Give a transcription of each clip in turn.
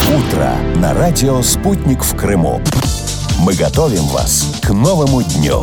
Утро на радио «Спутник» в Крыму. Мы готовим вас к новому дню.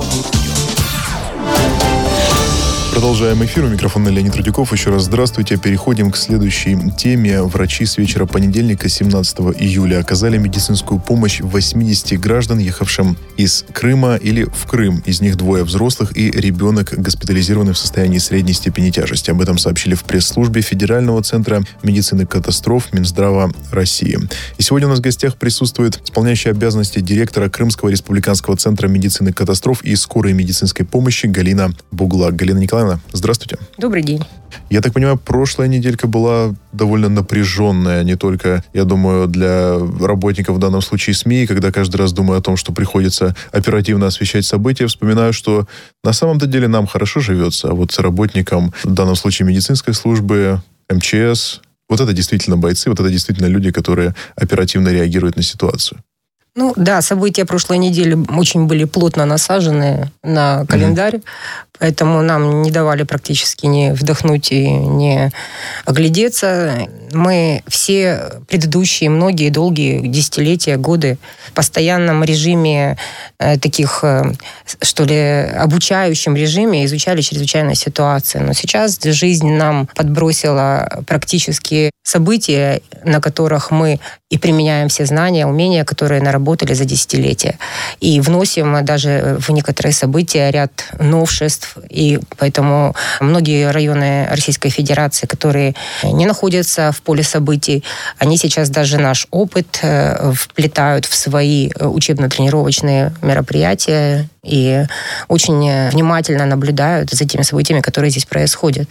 Продолжаем эфир. У микрофона Леонид Рудяков. Еще раз здравствуйте. Переходим к следующей теме. Врачи с вечера понедельника, 17 июля, оказали медицинскую помощь 80 граждан, ехавшим из Крыма или в Крым. Из них 2 взрослых и ребенок, госпитализированный в состоянии средней степени тяжести. Об этом сообщили в пресс-службе Федерального центра медицины катастроф Минздрава России. И сегодня у нас в гостях присутствует исполняющая обязанности директора Крымского республиканского центра медицины катастроф и скорой медицинской помощи Галина Буглак. Галина Николаевна, здравствуйте. Добрый день. Я так понимаю, прошлая неделька была довольно напряженная, не только, я думаю, для работников, в данном случае СМИ, когда каждый раз думаю о том, что приходится оперативно освещать события, вспоминаю, что на самом-то деле нам хорошо живется, а вот работникам, в данном случае медицинской службы, МЧС, вот это действительно бойцы, вот это действительно люди, которые оперативно реагируют на ситуацию. Ну да, события прошлой недели очень были плотно насажены на календарь, поэтому нам не давали практически ни вдохнуть и не оглядеться. Мы все предыдущие, многие долгие десятилетия, годы в постоянном режиме, таких, что ли, обучающем режиме изучали чрезвычайные ситуации. Но сейчас жизнь нам подбросила практически события, на которых мы и применяем все знания, умения, которые наработали за десятилетия. И вносим даже в некоторые события ряд новшеств. И поэтому многие районы Российской Федерации, которые не находятся в поле событий, они сейчас даже наш опыт вплетают в свои учебно-тренировочные мероприятия и очень внимательно наблюдают за теми событиями, которые здесь происходят.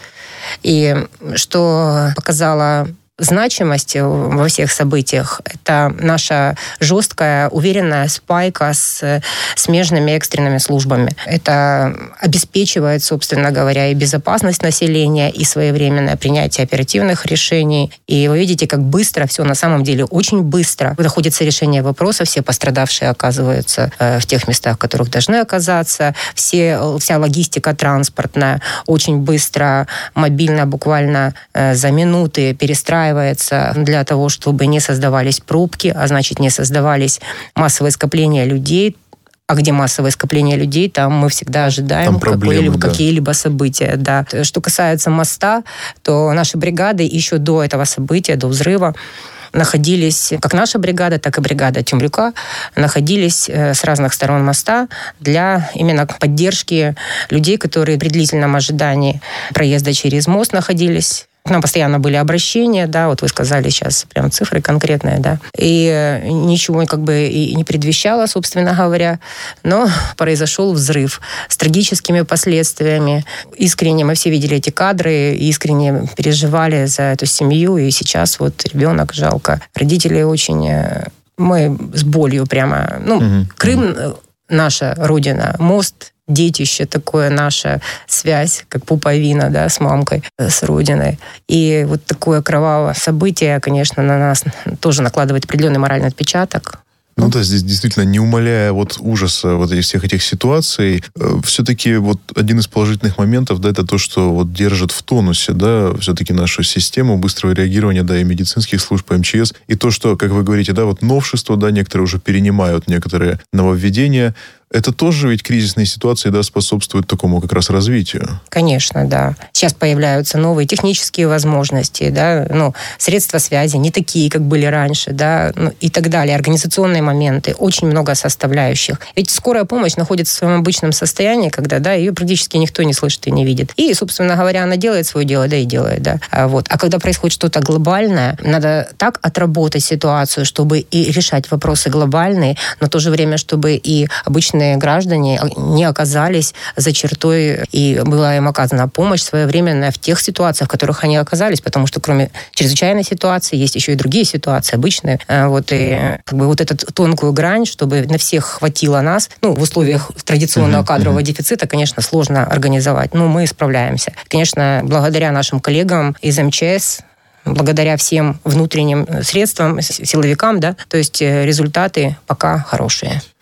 И что показало значимость во всех событиях — это наша жесткая, уверенная спайка с смежными экстренными службами. Это обеспечивает, собственно говоря, и безопасность населения, и своевременное принятие оперативных решений. И вы видите, как быстро все на самом деле, очень быстро находится решение вопроса, все пострадавшие оказываются в тех местах, в которых должны оказаться, вся логистика транспортная очень быстро, мобильно, буквально за минуты перестраивается для того, чтобы не создавались пробки, а значит, не создавались массовые скопления людей. А где массовое скопление людей, там мы всегда ожидаем какие-либо события. Да. Что касается моста, то наши бригады еще до этого события, до взрыва, находились, как наша бригада, так и бригада Темрюка, находились с разных сторон моста для именно поддержки людей, которые при длительном ожидании проезда через мост находились. К нам постоянно были обращения, да, вот вы сказали сейчас прям цифры конкретные, да, и ничего как бы и не предвещало, собственно говоря, но произошел взрыв с трагическими последствиями. Искренне мы все видели эти кадры, искренне переживали за эту семью, и сейчас вот ребенок, жалко. Родители очень... Мы с болью прямо... Крым, наша родина, мост, детище такое, наша связь, как пуповина, да, с мамкой, с родиной. И вот такое кровавое событие, конечно, на нас тоже накладывает определенный моральный отпечаток. Ну да, здесь действительно, не умаляя вот ужаса вот всех этих ситуаций, все-таки вот один из положительных моментов, да, это то, что вот держит в тонусе, да, все-таки нашу систему быстрого реагирования, да, и медицинских служб, и МЧС, и то, что, как вы говорите, да, вот новшества, да, некоторые уже перенимают некоторые нововведения. Это тоже ведь кризисные ситуации, да, способствуют такому как раз развитию. Конечно, да. Сейчас появляются новые технические возможности, да, средства связи не такие, как были раньше, да, и так далее. Организационные моменты, очень много составляющих. Ведь скорая помощь находится в своем обычном состоянии, когда, да, ее практически никто не слышит и не видит. И, собственно говоря, она делает свое дело, да, и делает, да. А когда происходит что-то глобальное, надо так отработать ситуацию, чтобы и решать вопросы глобальные, но в то же время, чтобы и обычные граждане не оказались за чертой, и была им оказана помощь своевременная в тех ситуациях, в которых они оказались, потому что кроме чрезвычайной ситуации есть еще и другие ситуации, обычные. Вот и как бы вот эту тонкую грань, чтобы на всех хватило нас, в условиях традиционного кадрового дефицита, конечно, сложно организовать, но мы справляемся. Конечно, благодаря нашим коллегам из МЧС, благодаря всем внутренним средствам, силовикам, да, то есть результаты пока хорошие.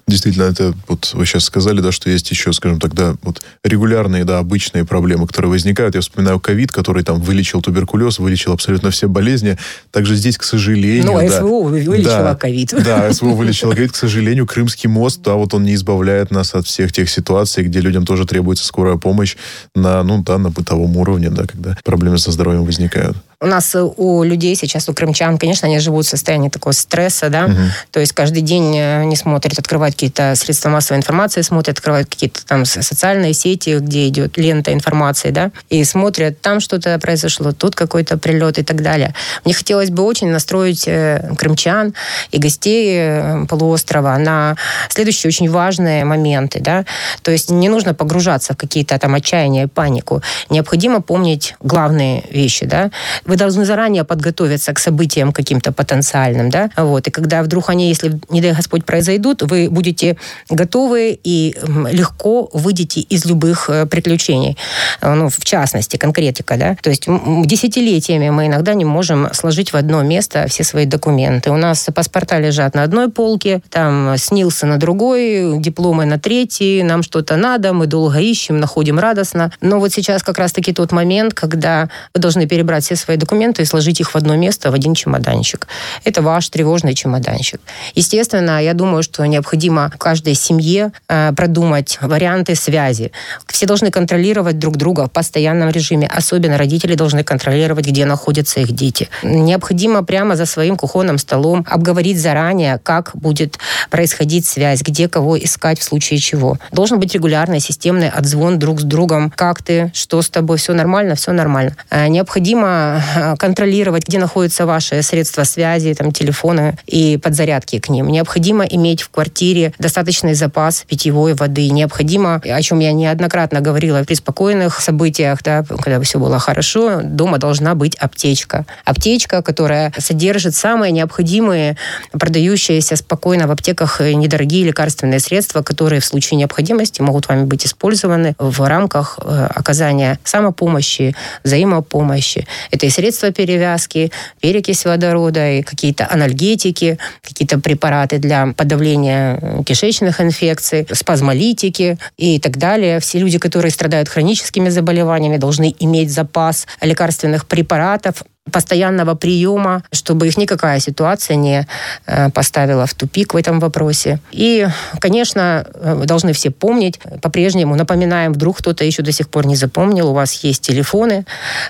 Действительно, это вот вы сейчас сказали, да, что есть еще, скажем так, да, вот регулярные, да, обычные проблемы, которые возникают. Я вспоминаю ковид, который там вылечил туберкулез, вылечил абсолютно все болезни. Также здесь, к сожалению... Ну, СВО вылечила ковид. Да, СВО вылечила ковид. К сожалению, Крымский мост, да, вот он не избавляет нас от всех тех ситуаций, где людям тоже требуется скорая помощь на бытовом уровне, да, когда проблемы со здоровьем возникают. У нас у людей сейчас, у крымчан, конечно, они живут в состоянии такого стресса, да, то есть каждый день они смотрят, открывают какие-то средства массовой информации, смотрят, открывают какие-то там социальные сети, где идет лента информации, да, и смотрят, там что-то произошло, тут какой-то прилет и так далее. Мне хотелось бы очень настроить крымчан и гостей полуострова на следующие очень важные моменты, да, то есть не нужно погружаться в какие-то там отчаяния и панику, необходимо помнить главные вещи, да. Вы должны заранее подготовиться к событиям каким-то потенциальным, да, вот, и когда вдруг они, если, не дай Господь, произойдут, вы будете готовы и легко выйдете из любых приключений. Ну, в частности, конкретика, да, то есть десятилетиями мы иногда не можем сложить в одно место все свои документы. У нас паспорта лежат на одной полке, там снился на другой, дипломы на третьей, нам что-то надо, мы долго ищем, находим радостно. Но вот сейчас как раз-таки тот момент, когда вы должны перебрать все свои документы и сложить их в одно место, в один чемоданчик. Это ваш тревожный чемоданчик. Естественно, я думаю, что необходимо в каждой семье продумать варианты связи. Все должны контролировать друг друга в постоянном режиме. Особенно родители должны контролировать, где находятся их дети. Необходимо прямо за своим кухонным столом обговорить заранее, как будет происходить связь, где кого искать в случае чего. Должен быть регулярный системный отзвон друг с другом. Как ты? Что с тобой? Все нормально? Все нормально. Необходимо контролировать, где находятся ваши средства связи, там, телефоны и подзарядки к ним. Необходимо иметь в квартире достаточный запас питьевой воды. Необходимо, о чем я неоднократно говорила при спокойных событиях, да, когда все было хорошо, дома должна быть аптечка. Аптечка, которая содержит самые необходимые, продающиеся спокойно в аптеках недорогие лекарственные средства, которые в случае необходимости могут вами быть использованы в рамках оказания самопомощи, взаимопомощи. Это и средства перевязки, перекись водорода, и какие-то анальгетики, какие-то препараты для подавления кишечных инфекций, спазмолитики и так далее. Все люди, которые страдают хроническими заболеваниями, должны иметь запас лекарственных препаратов, постоянного приема, чтобы их никакая ситуация не поставила в тупик в этом вопросе. И, конечно, должны все помнить, по-прежнему напоминаем, вдруг кто-то еще до сих пор не запомнил, у вас есть телефоны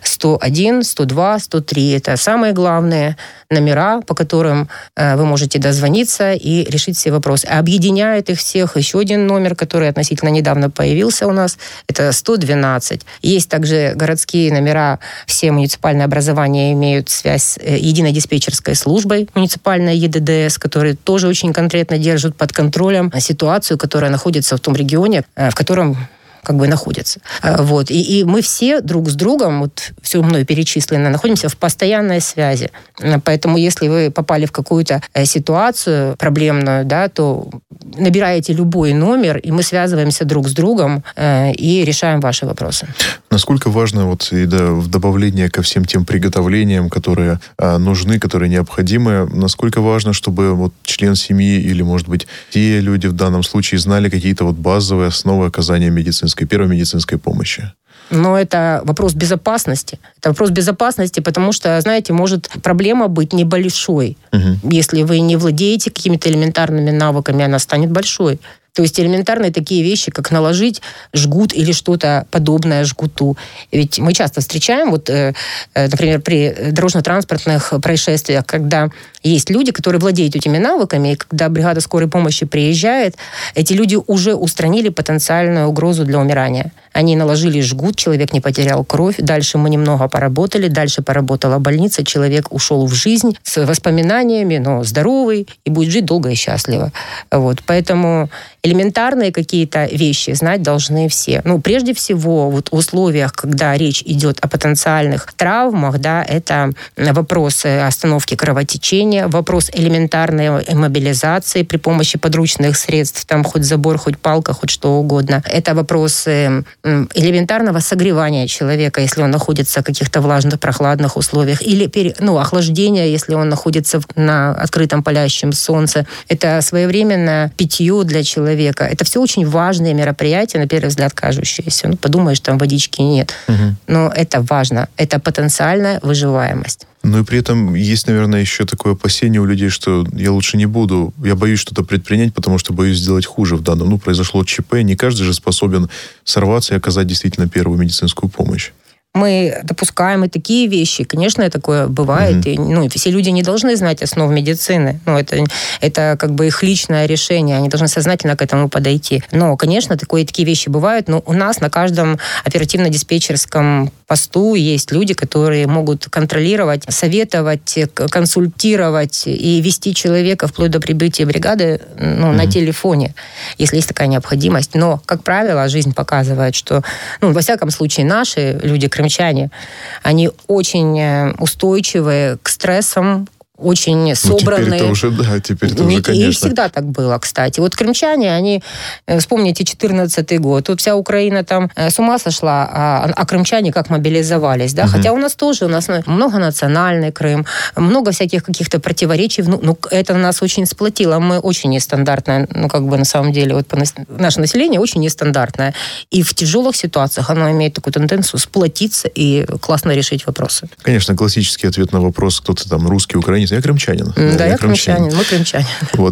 101, 102, 103. Это самые главные номера, по которым вы можете дозвониться и решить все вопросы. А объединяет их всех еще один номер, который относительно недавно появился у нас, это 112. Есть также городские номера, все муниципальные образования имеют связь с единой диспетчерской службой, муниципальной ЕДДС, которые тоже очень конкретно держат под контролем ситуацию, которая находится в том регионе, в котором как бы находятся. Вот. И мы все друг с другом, вот все мной перечислено, находимся в постоянной связи. Поэтому если вы попали в какую-то ситуацию проблемную, да, то набираете любой номер, и мы связываемся друг с другом и решаем ваши вопросы. Насколько важно вот и в добавление ко всем тем приготовлениям, которые нужны, которые необходимы, насколько важно, чтобы вот член семьи или, может быть, те люди в данном случае знали какие-то вот базовые основы оказания первой медицинской помощи? Но это вопрос безопасности. Это вопрос безопасности, потому что, знаете, может проблема быть небольшой. Если вы не владеете какими-то элементарными навыками, она станет большой. То есть элементарные такие вещи, как наложить жгут или что-то подобное жгуту. Ведь мы часто встречаем, вот, например, при дорожно-транспортных происшествиях, когда есть люди, которые владеют этими навыками, и когда бригада скорой помощи приезжает, эти люди уже устранили потенциальную угрозу для умирания. Они наложили жгут, человек не потерял кровь, дальше мы немного поработали, дальше поработала больница, человек ушел в жизнь с воспоминаниями, но здоровый и будет жить долго и счастливо. Вот. Поэтому элементарные какие-то вещи знать должны все. Прежде всего, вот в условиях, когда речь идет о потенциальных травмах, да, это вопросы остановки кровотечения, вопрос элементарной иммобилизации при помощи подручных средств, там хоть забор, хоть палка, хоть что угодно. Это вопросы элементарного согревания человека, если он находится в каких-то влажных, прохладных условиях, или охлаждения, если он находится на открытом палящем солнце. Это своевременное питье для человека. Это все очень важные мероприятия, на первый взгляд, кажущиеся. Подумаешь, там водички нет. Но это важно. Это потенциальная выживаемость. Но и при этом есть, наверное, еще такое опасение у людей, что я лучше не буду, я боюсь что-то предпринять, потому что боюсь сделать хуже в данном. Произошло ЧП, не каждый же способен сорваться и оказать действительно первую медицинскую помощь. Мы допускаем и такие вещи. Конечно, такое бывает. И, все люди не должны знать основ медицины. Это как бы их личное решение. Они должны сознательно к этому подойти. Но, конечно, такие вещи бывают. Но у нас на каждом оперативно-диспетчерском посту есть люди, которые могут контролировать, советовать, консультировать и вести человека вплоть до прибытия бригады на телефоне, если есть такая необходимость. Но, как правило, жизнь показывает, что, во всяком случае, наши люди, крымчане, они очень устойчивые к стрессам, очень собранные. Теперь это уже, конечно. И всегда так было, кстати. Вот крымчане, они, вспомните 2014 год, тут вся Украина там с ума сошла, а крымчане как мобилизовались, да? Хотя у нас многонациональный Крым, много всяких каких-то противоречий, это нас очень сплотило, мы очень нестандартное, на самом деле, наше население очень нестандартное, и в тяжелых ситуациях оно имеет такую тенденцию сплотиться и классно решить вопросы. Конечно, классический ответ на вопрос, кто-то там русский, украинец, я крымчанин. Да, я крымчанин, мы крымчане.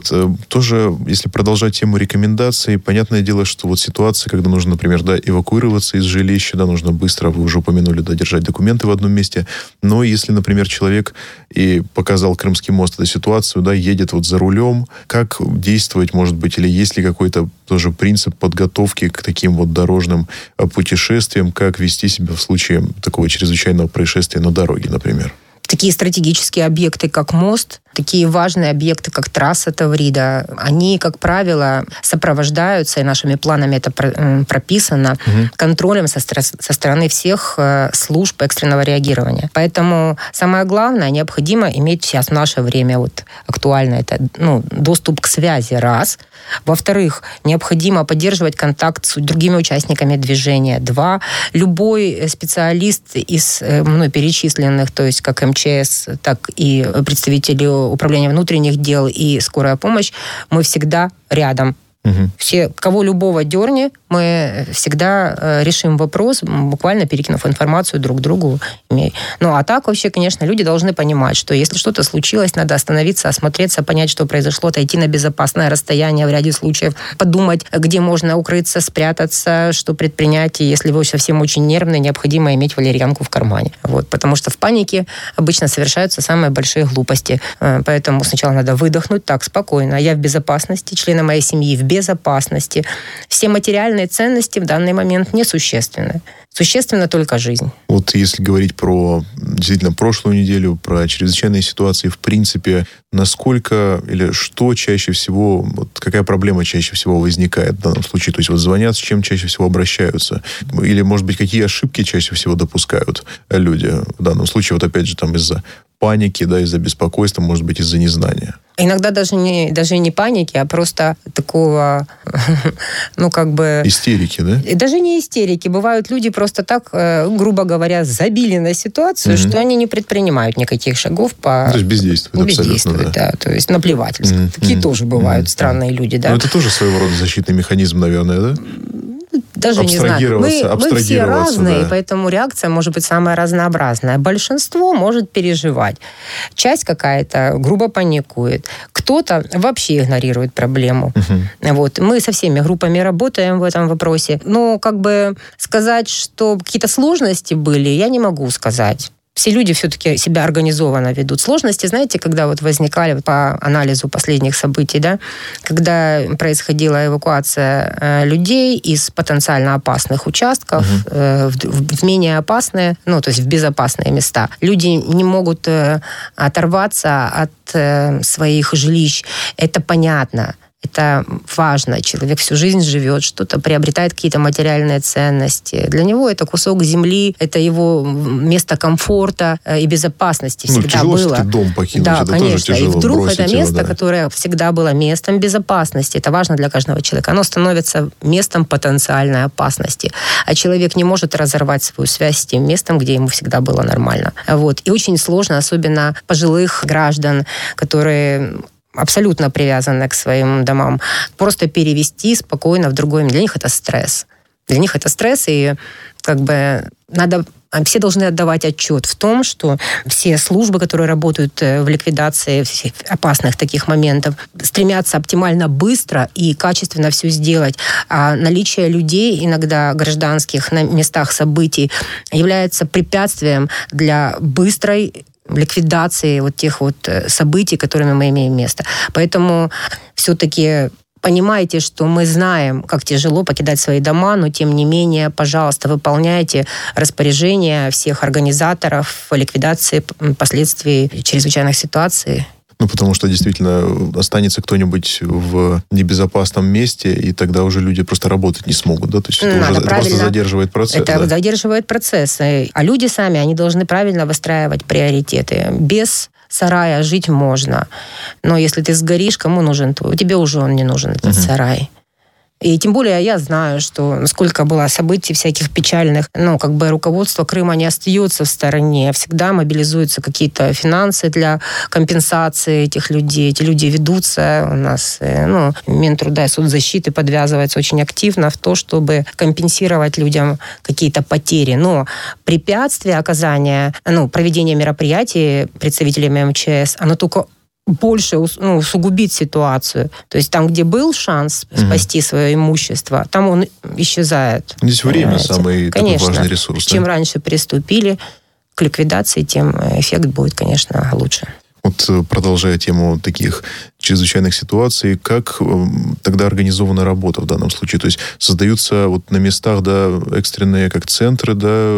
Тоже, если продолжать тему рекомендаций, понятное дело, что ситуация, когда нужно, например, эвакуироваться из жилища, нужно быстро, вы уже упомянули, держать документы в одном месте, но если, например, человек и показал Крымский мост эту ситуацию, едет за рулем, как действовать, может быть, или есть ли какой-то тоже принцип подготовки к таким дорожным путешествиям, как вести себя в случае такого чрезвычайного происшествия на дороге, например? Такие стратегические объекты, как мост, такие важные объекты, как трасса Таврида, они, как правило, сопровождаются, и нашими планами это прописано, контролем со стороны всех служб экстренного реагирования. Поэтому самое главное, необходимо иметь сейчас в наше время актуально это доступ к связи, раз. Во-вторых, необходимо поддерживать контакт с другими участниками движения, два. Любой специалист из перечисленных, то есть как МЧС, так и представители управления внутренних дел и скорая помощь, мы всегда рядом. Все, кого любого дерни, мы всегда решим вопрос, буквально перекинув информацию друг другу. А так вообще, конечно, люди должны понимать, что если что-то случилось, надо остановиться, осмотреться, понять, что произошло, отойти на безопасное расстояние в ряде случаев, подумать, где можно укрыться, спрятаться, что предпринять. И если вы совсем очень нервный, необходимо иметь валерьянку в кармане. Потому что в панике обычно совершаются самые большие глупости. Поэтому сначала надо выдохнуть так, спокойно. Я в безопасности, члены моей семьи в безопасности. Все материальные ценности в данный момент несущественны. Существенна только жизнь. Если говорить про действительно прошлую неделю, про чрезвычайные ситуации, в принципе, насколько или что чаще всего, какая проблема чаще всего возникает в данном случае? То есть звонят, с чем чаще всего обращаются? Или, может быть, какие ошибки чаще всего допускают люди в данном случае? Опять же, из-за паники, из-за беспокойства, может быть, из-за незнания. Иногда даже не паники, а просто такого, Истерики, да? Даже не истерики. Бывают люди просто так, грубо говоря, забили на ситуацию, что они не предпринимают никаких шагов по... То есть бездействуют абсолютно, бездействуют, да. То есть наплевательски. Такие тоже бывают странные люди, да. Но это тоже своего рода защитный механизм, наверное, да? Даже не знаю. Мы все разные, поэтому реакция может быть самая разнообразная. Большинство может переживать. Часть какая-то грубо паникует. Кто-то вообще игнорирует проблему. Мы со всеми группами работаем в этом вопросе. Но сказать, что какие-то сложности были, я не могу сказать. Все люди все-таки себя организованно ведут. Сложности, знаете, когда возникали по анализу последних событий, да, когда происходила эвакуация людей из потенциально опасных участков в менее опасные, то есть в безопасные места. Люди не могут оторваться от своих жилищ. Это понятно. Это важно. Человек всю жизнь живет, что-то приобретает, какие-то материальные ценности. Для него это кусок земли, это его место комфорта и безопасности всегда тяжело было. Дом покинуть, да, это конечно. тоже тяжело. И вдруг это место, его, которое всегда было местом безопасности, это важно для каждого человека, оно становится местом потенциальной опасности. А человек не может разорвать свою связь с тем местом, где ему всегда было нормально. Вот. И очень сложно, особенно пожилых граждан, которые абсолютно привязаны к своим домам, просто перевести спокойно в другое. Для них это стресс. Для них это стресс, и все должны отдавать отчет в том, что все службы, которые работают в ликвидации всех опасных таких моментов, стремятся оптимально быстро и качественно все сделать. А наличие людей, иногда гражданских, на местах событий является препятствием для быстрой ликвидации вот тех вот событий, которыми мы имеем место. Поэтому все-таки понимаете, что мы знаем, как тяжело покидать свои дома, но тем не менее, пожалуйста, выполняйте распоряжения всех организаторов ликвидации последствий чрезвычайных ситуаций. Потому что действительно останется кто-нибудь в небезопасном месте, и тогда уже люди просто работать не смогут, да? То есть это просто задерживает процесс. Это задерживает процесс. А люди сами, они должны правильно выстраивать приоритеты. Без сарая жить можно. Но если ты сгоришь, кому нужен твой? Тебе уже он не нужен, этот сарай. И тем более я знаю, что сколько было событий всяких печальных, руководство Крыма не остается в стороне, всегда мобилизуются какие-то финансы для компенсации этих людей. Эти люди ведутся у нас, Минтруда и соцзащиты подвязывается очень активно в то, чтобы компенсировать людям какие-то потери. Но препятствие оказания, проведения мероприятий представителями МЧС, оно только больше усугубит ситуацию. То есть там, где был шанс спасти свое имущество, там он исчезает. Здесь время самый такой важный ресурс. Чем раньше приступили к ликвидации, тем эффект будет, конечно, лучше. Вот продолжая тему таких чрезвычайных ситуаций, как тогда организована работа в данном случае? То есть создаются вот на местах, экстренные как центры,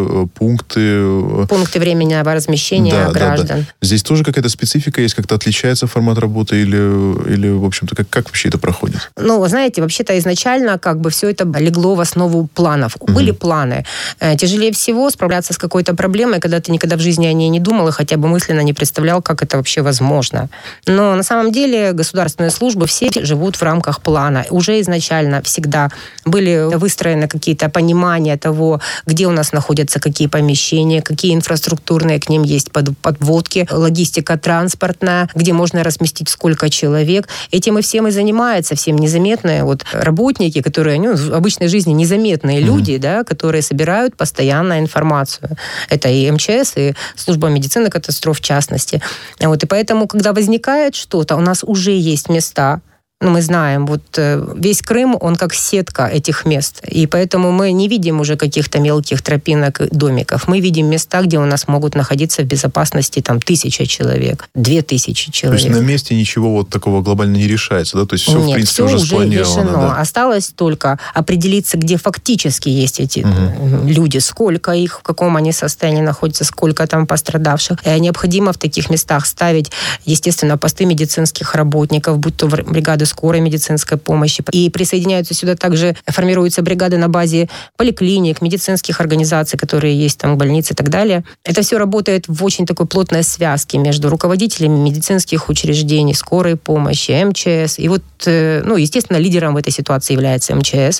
пункты. Пункты временного размещения граждан. Да. Здесь тоже какая-то специфика есть, как-то отличается формат работы или в общем-то, как вообще это проходит? Знаете, вообще-то изначально все это легло в основу планов. Были планы. Тяжелее всего справляться с какой-то проблемой, когда ты никогда в жизни о ней не думал и хотя бы мысленно не представлял, как это вообще возможно. Но на самом деле государственные службы все живут в рамках плана. Уже изначально всегда были выстроены какие-то понимания того, где у нас находятся какие помещения, какие инфраструктурные к ним есть подводки, логистика транспортная, где можно разместить сколько человек. Этим и всем и занимаются, всем незаметные работники, которые в обычной жизни незаметные люди, которые собирают постоянно информацию. Это и МЧС, и служба медицины катастроф в частности. И поэтому, когда возникает что-то, у нас уже есть места. Мы знаем, весь Крым, он как сетка этих мест. И поэтому мы не видим уже каких-то мелких тропинок, домиков. Мы видим места, где у нас могут находиться в безопасности 1000 человек, 2000 человек. То есть на месте ничего такого глобально не решается, да? То есть все, в принципе, уже спланировано. Решено. Да? Осталось только определиться, где фактически есть эти люди, сколько их, в каком они состоянии находятся, сколько там пострадавших. И необходимо в таких местах ставить, естественно, посты медицинских работников, будь то бригады скорой медицинской помощи. И присоединяются сюда также, формируются бригады на базе поликлиник, медицинских организаций, которые есть там, больницы и так далее. Это все работает в очень такой плотной связке между руководителями медицинских учреждений, скорой помощи, МЧС. И естественно, лидером в этой ситуации является МЧС.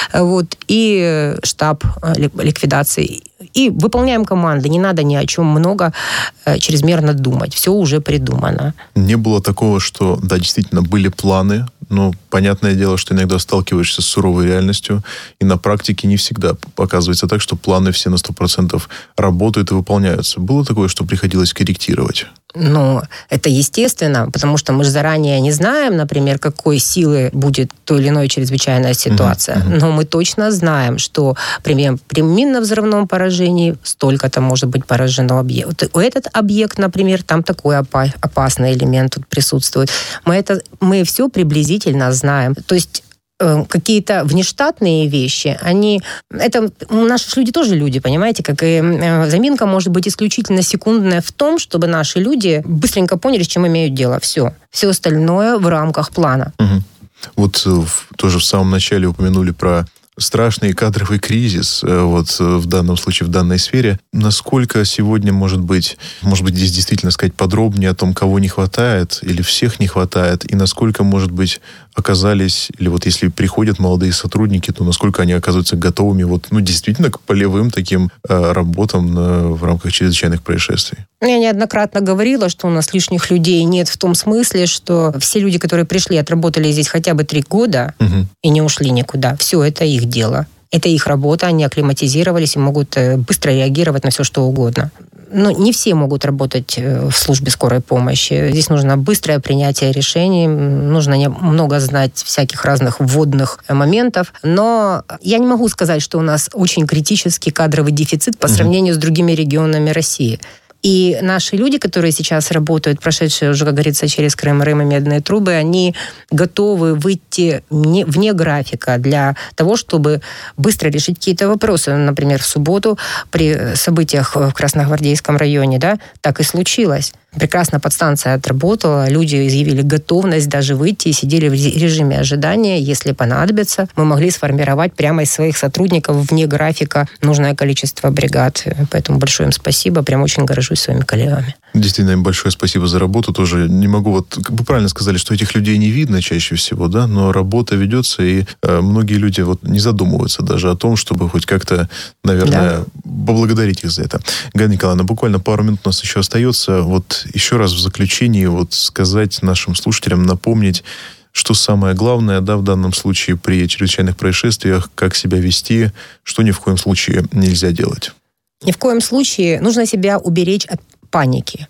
И штаб ликвидации. И выполняем команды. Не надо ни о чем много чрезмерно думать. Все уже придумано. Не было такого, что, действительно, были планы, но понятное дело, что иногда сталкиваешься с суровой реальностью, и на практике не всегда оказывается так, что планы все на 100% работают и выполняются. Было такое, что приходилось корректировать? Это естественно, потому что мы же заранее не знаем, например, какой силы будет той или иной чрезвычайная ситуация. Но мы точно знаем, что при минно-взрывном поражении столько-то может быть поражено объект. Этот объект, например, там такой опасный элемент тут присутствует. Мы все приблизительно знаем. То есть какие-то внештатные вещи, наши люди тоже люди, понимаете, как и заминка может быть исключительно секундная в том, чтобы наши люди быстренько поняли, с чем имеют дело. Все остальное в рамках плана. Вот тоже в самом начале упомянули про страшный кадровый кризис вот в данном случае, в данной сфере. Насколько сегодня, может быть, здесь действительно сказать подробнее о том, кого не хватает или всех не хватает, и насколько, может быть, оказались, или вот если приходят молодые сотрудники, то насколько они оказываются готовыми вот, действительно к полевым таким работам в рамках чрезвычайных происшествий? Я неоднократно говорила, что у нас лишних людей нет в том смысле, что все люди, которые пришли, отработали здесь хотя бы 3 года и не ушли никуда. Все, это их дело. Это их работа, они акклиматизировались и могут быстро реагировать на все, что угодно. Но не все могут работать в службе скорой помощи. Здесь нужно быстрое принятие решений, нужно много знать всяких разных вводных моментов. Но я не могу сказать, что у нас очень критический кадровый дефицит по сравнению с другими регионами России. И наши люди, которые сейчас работают, прошедшие уже, как говорится, через Крым, Рым и Медные трубы, они готовы выйти вне графика для того, чтобы быстро решить какие-то вопросы. Например, в субботу при событиях в Красногвардейском районе, так и случилось. Прекрасно подстанция отработала, люди изъявили готовность даже выйти и сидели в режиме ожидания. Если понадобится, мы могли сформировать прямо из своих сотрудников вне графика нужное количество бригад. Поэтому большое им спасибо, прям очень горжусь своими коллегами. Действительно, им большое спасибо за работу. Тоже не могу, как бы правильно сказали, что этих людей не видно чаще всего, но работа ведется, и многие люди не задумываются даже о том, чтобы хоть как-то, наверное, поблагодарить их за это. Галина Николаевна, буквально пару минут у нас еще остается. Еще раз в заключении сказать нашим слушателям, напомнить, что самое главное, в данном случае при чрезвычайных происшествиях, как себя вести, что ни в коем случае нельзя делать. Ни в коем случае нужно себя уберечь от паники.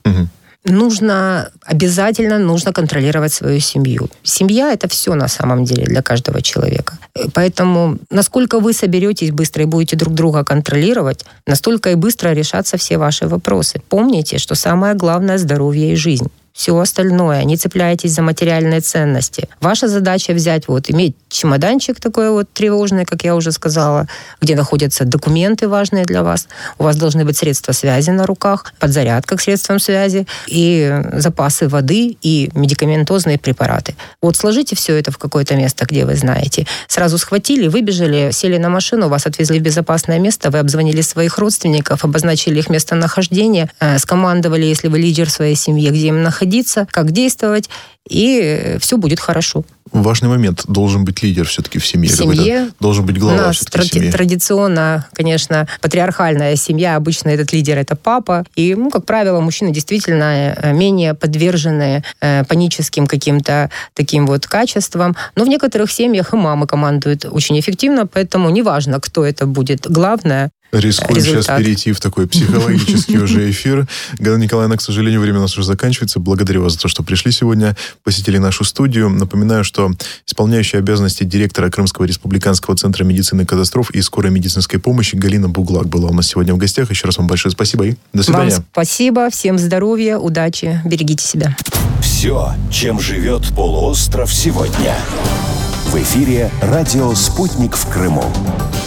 Обязательно нужно контролировать свою семью. Семья – это все на самом деле для каждого человека. Поэтому насколько вы соберетесь быстро и будете друг друга контролировать, настолько и быстро решатся все ваши вопросы. Помните, что самое главное – здоровье и жизнь. Все остальное, не цепляйтесь за материальные ценности. Ваша задача взять, иметь чемоданчик такой тревожный, как я уже сказала, где находятся документы важные для вас. У вас должны быть средства связи на руках, подзарядка к средствам связи и запасы воды и медикаментозные препараты. Сложите все это в какое-то место, где вы знаете. Сразу схватили, выбежали, сели на машину, вас отвезли в безопасное место, вы обзвонили своих родственников, обозначили их местонахождение, скомандовали, если вы лидер своей семьи, где им находиться, как действовать, и все будет хорошо. Важный момент. Должен быть лидер все-таки в семье. В семье. Должен быть глава. У нас семьи. Традиционно, конечно, патриархальная семья. Обычно этот лидер – это папа. И, как правило, мужчины действительно менее подвержены паническим каким-то таким качествам. Но в некоторых семьях и мамы командуют очень эффективно, поэтому неважно, кто это будет. Главное – рискуем результат. Сейчас перейти в такой психологический уже эфир. Галина Николаевна, к сожалению, время у нас уже заканчивается. Благодарю вас за то, что пришли сегодня, посетили нашу студию. Напоминаю, что исполняющая обязанности директора Крымского республиканского центра медицины катастроф и скорой медицинской помощи Галина Буглак была у нас сегодня в гостях. Еще раз вам большое спасибо и до свидания. Вам спасибо, всем здоровья, удачи, берегите себя. Все, чем живет полуостров сегодня. В эфире радио «Спутник в Крыму».